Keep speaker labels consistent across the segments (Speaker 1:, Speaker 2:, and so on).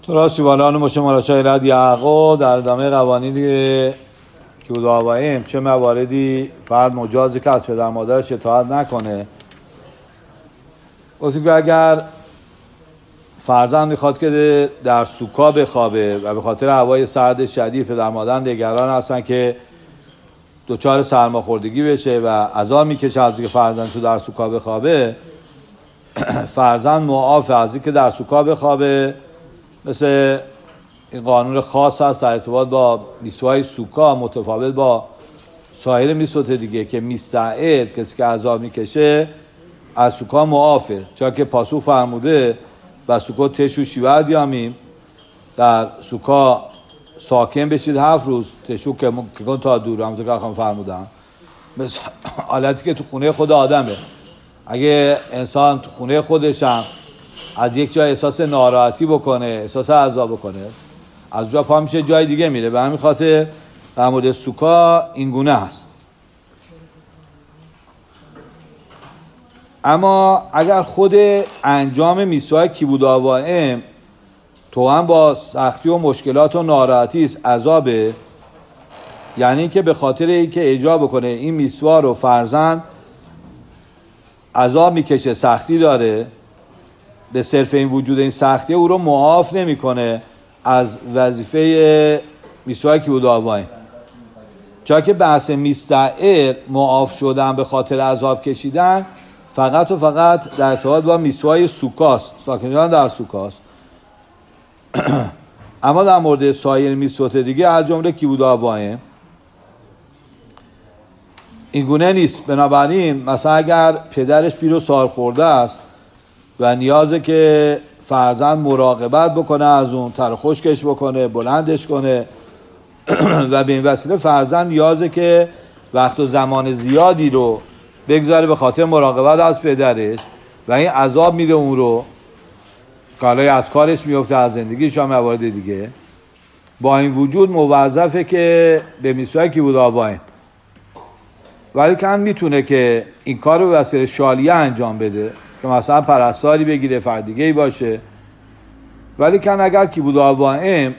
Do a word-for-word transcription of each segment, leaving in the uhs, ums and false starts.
Speaker 1: تو راستی بالان مشمال شایرد یعقوب در ادامه قوانین که بود آوائیم چه مواردی فرد مجازی که از پدر مادرش اطاعت نکنه. گفتیم که اگر فرزند میخواد که در سوکا بخوابه و به خاطر هوای سرد شدید پدر مادر نگران هستن که دچار سرماخوردگی بشه و عذاب میکشه از اینکه فرزندشو در سوکا بخوابه، فرزند معاف از اینکه در سوکا بخوابه. مثل این قانون خاص هست در ارتباط با میسوای سوکا متفاوت با سایر میسوت دیگه که میستعد کسی که عذاب میکشه از سوکا معافه، چون که پاسو فرموده و سوکا تشو شیوه دیامیم در سوکا ساکن بشید هفت روز تشو که کن تا دور همونطور که اخوام فرمودن. مثل حالتی که تو خونه خود آدمه، اگه انسان تو خونه خودش هم از یک جای احساس ناراحتی بکنه، احساس عذاب بکنه، از جا پا میشه جای دیگه میره. به همین خاطر در مورد سوکا این گونه هست. اما اگر خود انجام میسوای کیبود آوائم تو هم با سختی و مشکلات و ناراحتی است، عذابه، یعنی که به خاطر اینکه اجرا بکنه این میسوا رو فرزند عذاب میکشه، سختی داره، به صرف این وجود این سختی او رو معاف نمیکنه از وظیفه میسوای کیبود آوائم. چون که بحث میستعر معاف شدن به خاطر عذاب کشیدن فقط و فقط در ارتباط با میسوای سوکاست، ساکنان در سوکاست. اما در مورد سایر میسوت دیگه از جمله کیبود آوائم این گونه نیست. بنابراین مثلا اگر پدرش پیر و سال خورده است و نیازه که فرزند مراقبت بکنه، از اون تر خشکش بکنه، بلندش کنه و به این وسیله فرزند نیازه که وقت و زمان زیادی رو بگذاره به خاطر مراقبت از پدرش و این عذاب میده اون رو که حالا از کارش میفته، از زندگیش هم موارد دیگه. با این وجود موظفه که به میسوای کیبود آوائم، ولی که هم میتونه که این کار رو به وسیله شالیه انجام بده که مثلا پرستاری بگیره، فرد دیگه‌ای باشه. ولی که اگر کیبود آوائم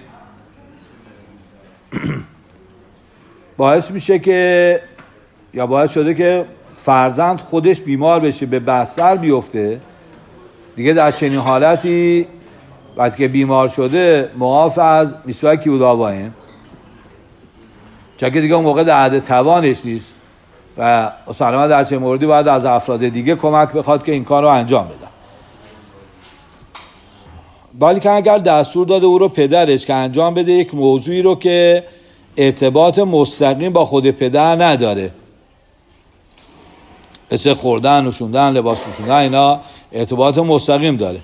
Speaker 1: باعث میشه که یا باعث شده که فرزند خودش بیمار بشه، به بستر بیفته، دیگه در چنین حالتی وقتی که بیمار شده معاف از میسوای کیبود آوائم، چون که دیگه اون موقع در حد توانش نیست و اصلا در چه موردی باید از افراد دیگه کمک بخواد که این کار رو انجام بدن. ولی که اگر دستور داده او رو پدرش که انجام بده یک موضوعی رو که ارتباط مستقیم با خود پدر نداره، مثل خوردن، نوشوندن، لباس پوشوندن، اینا ارتباط مستقیم داره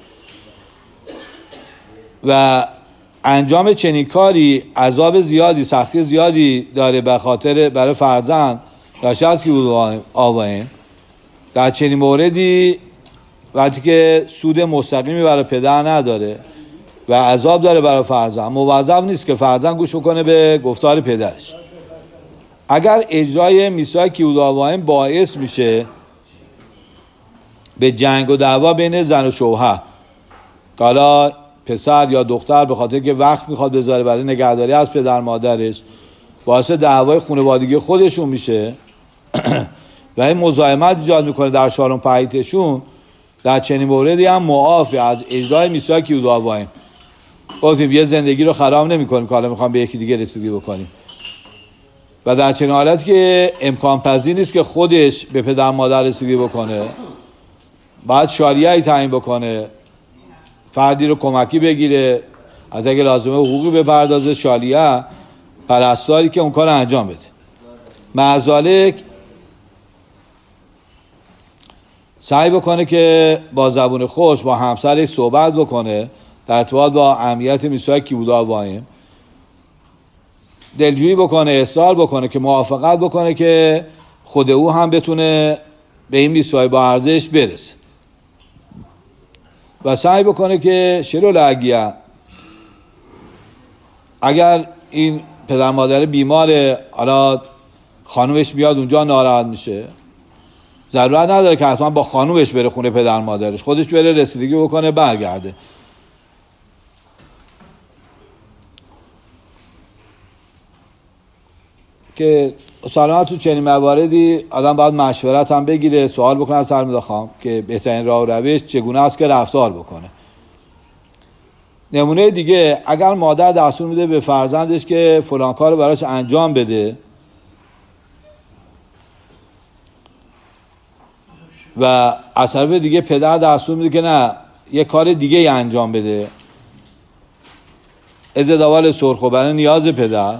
Speaker 1: و انجام چنین کاری عذاب زیادی، سختی زیادی داره به خاطر برای فرزند داشته از کیبود آوائم. در چنین موردی وقتی که سود مستقیمی برای پدر نداره و عذاب داره برای فرزند، موظف نیست که فرزند گوش بکنه به گفتار پدرش. اگر اجرای میسوای کیبود آوائم باعث میشه به جنگ و دعوا بین زن و شوهر، که حالا پسر یا دختر به خاطر که وقت میخواد بذاره برای نگهداری از پدر مادرش، باعث دعوای خانوادگی خودشون میشه و این مزاحمت ایجاد میکنه در شالون پایتشون، در چنین موردی هم معافی از اجرای میسوای کیبود آوائم. گفتیم یه زندگی رو خراب نمیکنیم که حالا میخوام به یکی دیگه رسیدگی بکنیم و در چنین حالتی که امکان پذیر نیست که خودش به پدر مادر رسیدگی بکنه، باید شالیه‌ای تعیین بکنه، فردی رو کمکی بگیره، حتی اگه لازمه حقوقی بپردازه، شالیه، پرستاری که اون کار انجام بده. معذالک سعی بکنه که با زبون خوش با همسرش صحبت بکنه در ارتباط با اهمیت میسوای کیبود آوائم، دلجویی بکنه، اصرار بکنه که موافقت بکنه که خود او هم بتونه به این میسوای با ارزش برسه و سعی بکنه که شروع لگیه اگر این پدر مادر بیماره، حالا خانومش میاد اونجا ناراحت میشه، ضرورت نداره که حتما با خانومش بره خونه پدر مادرش، خودش بره رسیدگی بکنه برگرده. که اصلا تو چنین مواردی آدم باید مشورت هم بگیره، سوال بکنه از سرمدا خانم که بهترین راه و روش چگونه است که رفتار بکنه. نمونه دیگه، اگر مادر دستور میده به فرزندش که فلان کار رو براش انجام بده و از طرف دیگه پدر دستور میده که نه یه کار دیگه انجام بده، از دوال سرخ برای نیاز پدر،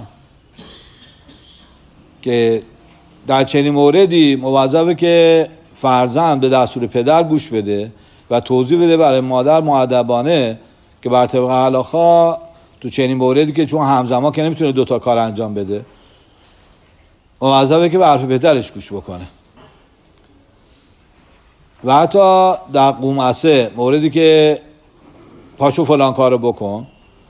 Speaker 1: که در چنین موردی موظفه که فرزند به دستور پدر گوش بده و توضیح بده برای مادر مؤدبانه که بر طبق علاخا تو چنین موردی که چون همزمان که نمیتونه دوتا کار انجام بده، موظفه که به حرف پدرش گوش بکنه. و حتی در قومسه موردی که پاشو فلان کارو بکن،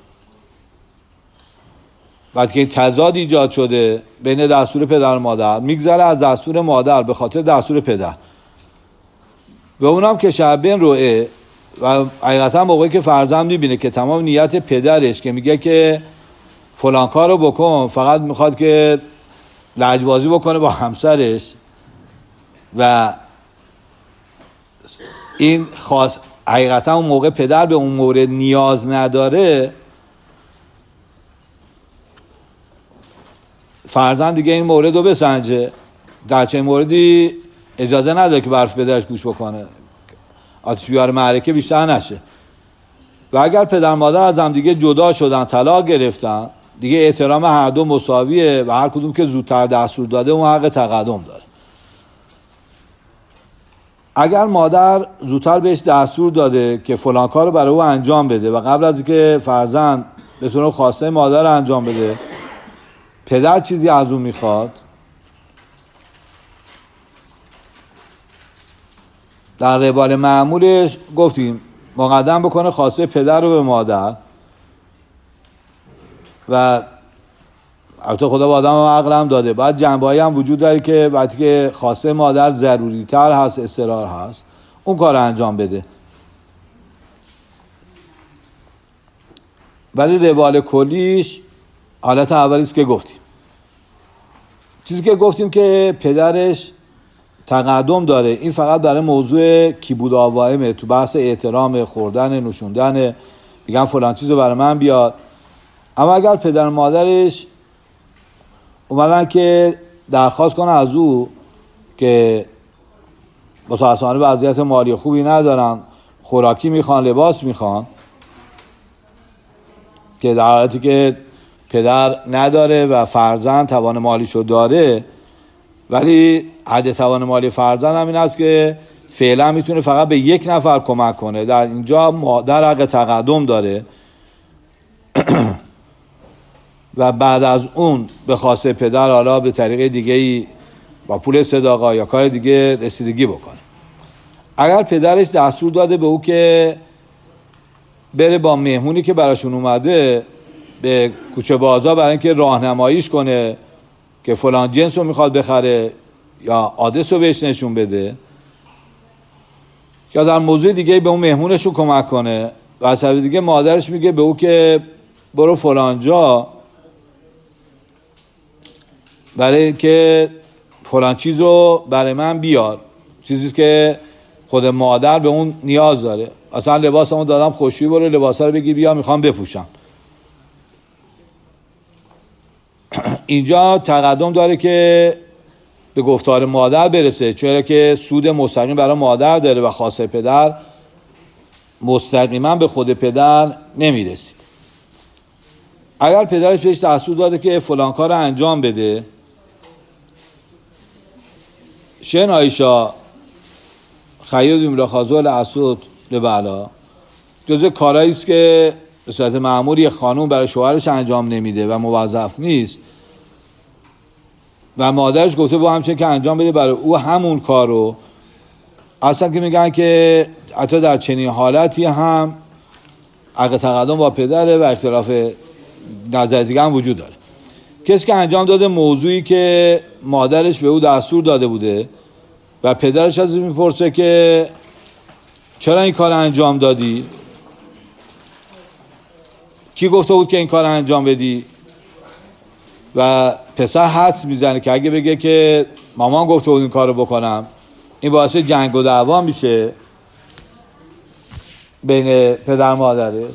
Speaker 1: بعد که این تضاد ایجاد شده بین دستور پدر و مادر، میگذره از دستور مادر به خاطر دستور پدر، به اونم که شبین روئه و حقیقتا موقعی که فرزند میبینه که تمام نیت پدرش که میگه که فلان کارو بکن فقط میخواد که لجبازی بکنه با همسرش و این خاص حقیقتا اون موقع پدر به اون مورد نیاز نداره، فرزند دیگه این مورد رو بسنجه، در چه موردی اجازه نداره که برف پدرش گوش بکنه، آتش بیار معرکه بیشتر نشه. و اگر پدر مادر از هم دیگه جدا شدن، طلاق گرفتن، دیگه احترام هر دو مساویه و هر کدوم که زودتر دستور داده اون حق تقدم داره. اگر مادر زودتر بهش دستور داده که فلان کار رو برای او انجام بده و قبل از اینکه فرزند بتونه خواسته مادر رو انجام بده پدر چیزی از اون میخواد، در روال معمولش گفتیم مقدم بکنه خواسته پدر رو به مادر و البته خدا به آدم عقل هم داده، باید جنبه‌ای هم وجود داره که وقتی که خواسته مادر ضروری تر هست، اصرار هست، اون کار رو انجام بده. ولی روال کلیش حالت اولیست که گفتیم. چیزی که گفتیم که پدرش تقدم داره، این فقط برای موضوع کیبود آوائمه، تو بحث احترام، خوردن، نوشوندن، میگن فلان چیزو برای من بیاد. اما اگر پدر و مادرش اومدن که درخواست کنه از او که متأسفانه وضعیت مالی خوبی ندارن، خوراکی میخوان، لباس میخوان، که در حالتی که پدر نداره و فرزند توان مالیشو داره، ولی حد توان مالی فرزند هم این است که فعلا میتونه فقط به یک نفر کمک کنه، در اینجا مادر حق تقدم داره و بعد از اون به خواسته پدر حالا به طریق دیگه‌ای با پول صداقا یا کار دیگه رسیدگی بکنه. اگر پدرش دستور داده به او که بره با مهمونی که براشون اومده به کوچه بازار برای اینکه راهنماییش کنه که فلان جنس رو میخواد بخره یا آدرس رو بهش نشون بده، یا در موضوع دیگه به اون مهمونش رو کمک کنه و از طرف دیگه مادرش میگه به او که برو فلان جا برای که فلان چیز رو برای من بیار، چیزی که خود مادر به اون نیاز داره، اصلا لباسمو دادم خوشی برو لباسا رو بگی بیا میخوام بپوشم. اینجا تقدم داره که به گفتار مادر برسه، چرا که سود مستقیم برای مادر داره و خواسته پدر مستقیما به خود پدر نمیرسید. اگر پدرش بهش دستور داده که فلان کار رو انجام بده، شن عایشا خیاط املاخازول اسود لبعلا جزء کارهایی است که به صورت معمول یه خانوم برای شوهرش انجام نمیده و موظف نیست و مادرش گفته با همچنین که انجام بده برای او همون کارو، اصلا که میگن که حتی در چنین حالتی هم حق تقدم با پدره و اختلاف نظر دیگه هم وجود داره. کسی که انجام داده موضوعی که مادرش به او دستور داده بوده و پدرش از این میپرسه که چرا این کار انجام دادی؟ کی گفته بود که این کار انجام بدی؟ و پسر حدس میزنه که اگه بگه که مامان گفته بود این کارو بکنم، این باعث جنگ و دعوا میشه بین پدر مادرش.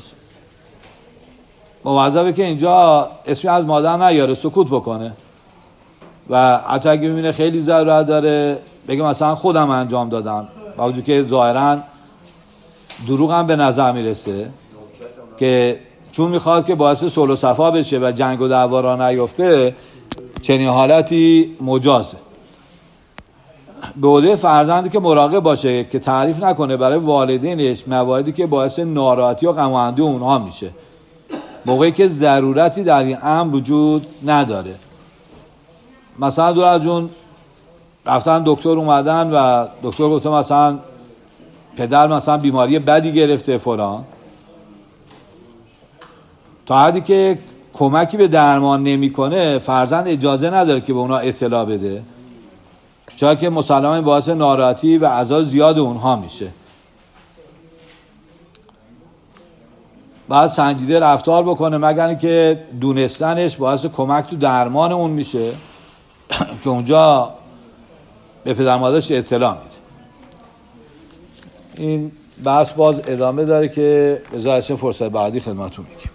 Speaker 1: موظفه که اینجا اسمی از مادر نیاره، سکوت بکنه و حتی اگه ببینه خیلی ضرورت داره بگه مثلا خودم انجام دادم، با وجود که ظاهرا دروغ هم به نظر میرسه که چون میخواد که باعث صلح و صفا بشه و جنگ و دعوا را نیفته، چنین حالتی مجازه. به عهده فرزندی که مراقب باشه که تعریف نکنه برای والدینش مواردی که باعث ناراحتی و غم و اندوه اونها میشه، موقعی که ضرورتی در این امر وجود نداره. مثلا دور از جون رفتن دکتر اومدن و دکتر گفته مثلا پدر مثلا بیماری بدی گرفته فلان، تا حدی که کمکی به درمان نمیکنه فرزند اجازه نداره که به اونا اطلاع بده، چرا که مسلماً باعث ناراحتی و عذاب زیاد اونها میشه. باید سنجیده رفتار بکنه، مگر اینکه دونستنش باعث کمک تو درمان اون میشه که اونجا به پدر مادرش اطلاع میده. این بحث باز ادامه داره که بذارید فرصت بعدی خدمتتون میگیم.